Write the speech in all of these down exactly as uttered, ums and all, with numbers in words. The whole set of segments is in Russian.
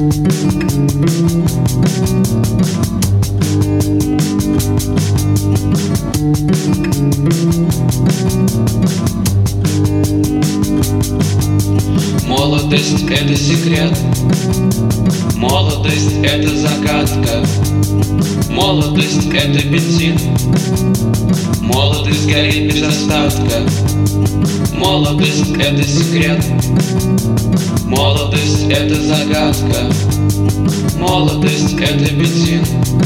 Молодость — это секрет, молодость — это загадка, молодость — это бензин, молодость горит без остатка. Молодость — это секрет, молодость — это загадка, молодость — это бензин,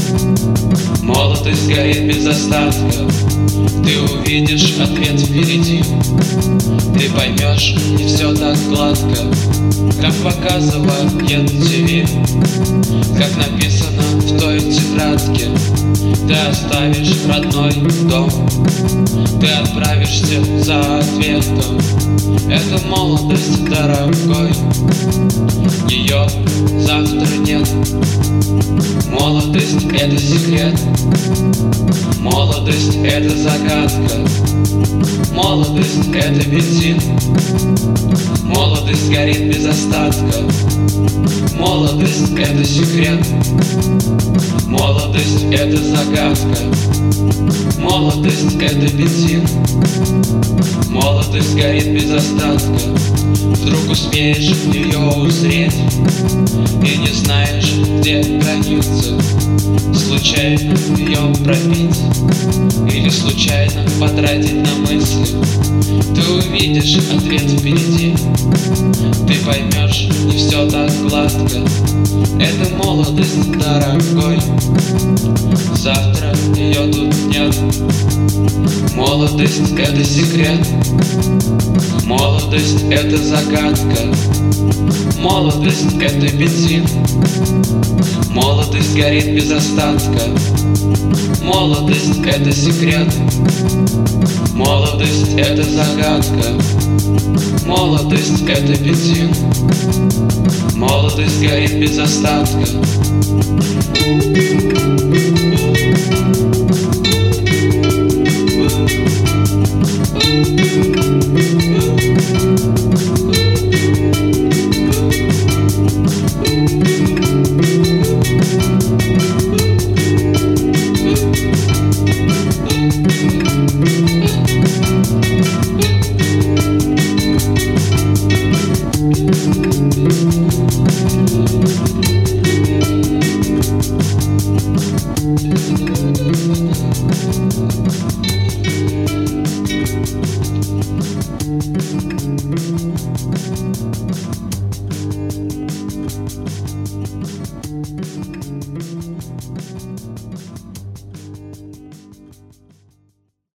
молодость горит без остатка. Ты увидишь ответ впереди, ты поймешь, не все так гладко, как показывает ти ви, как написано в той тетрадке. Ты оставишь родной дом, ты отправишься за ответом. Это молодость, дорогой, ее завтра нет. Молодость — это секрет, молодость — это загадка, молодость — это бензин, молодость горит без остатка. Молодость — это секрет, молодость — это загадка, молодость — это бензин, молодость горит без остатка. Вдруг успеешь ее узреть и не знаешь, где граница, случайно ее пропить или случайно потратить на мысли. Ты увидишь ответ впереди, ты поймешь, не все так гладко. Это молодость, дорогой, завтра ее тут нет. Молодость — это секрет, молодость — это загадка, молодость — это бензин, молодость горит без остатка. Молодость — это секрет, молодость — это загадка, молодость — это бензин, молодость горит без остатка.